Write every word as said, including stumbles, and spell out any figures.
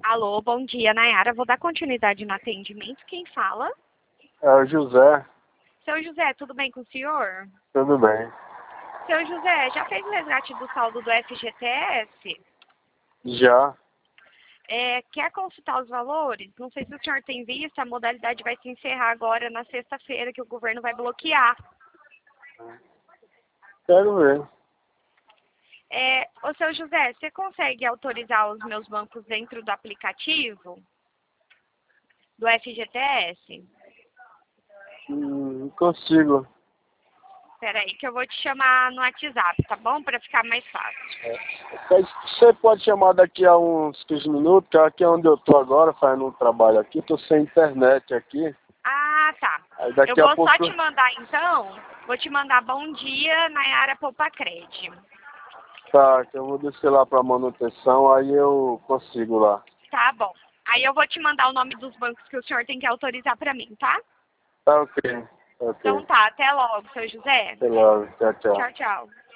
Alô, bom dia, Nayara. Vou dar continuidade no atendimento. Quem fala? É o José. Seu José, tudo bem com o senhor? Tudo bem. Seu José, já fez o resgate do saldo do F G T S? Já. É, quer consultar os valores? Não sei se o senhor tem visto, a modalidade vai se encerrar agora na sexta-feira, que o governo vai bloquear. Quero ver. É, ô, seu José, você consegue autorizar os meus bancos dentro do aplicativo do F G T S? Hum, consigo. Espera aí que eu vou te chamar no WhatsApp, tá bom? Para ficar mais fácil. Você pode chamar daqui a uns quinze minutos, que aqui é onde eu tô agora, fazendo um trabalho aqui. Tô sem internet aqui. Ah, tá. Aí Eu daqui a vou pouco... só te mandar então, vou te mandar bom dia, Nayara Poupacred. Tá, que eu vou descer lá pra manutenção, aí eu consigo lá. Tá bom. Aí eu vou te mandar o nome dos bancos que o senhor tem que autorizar pra mim, tá? Tá ok. Tá ok. Então tá, até logo, seu José. Até logo. Tchau, tchau. Tchau, tchau.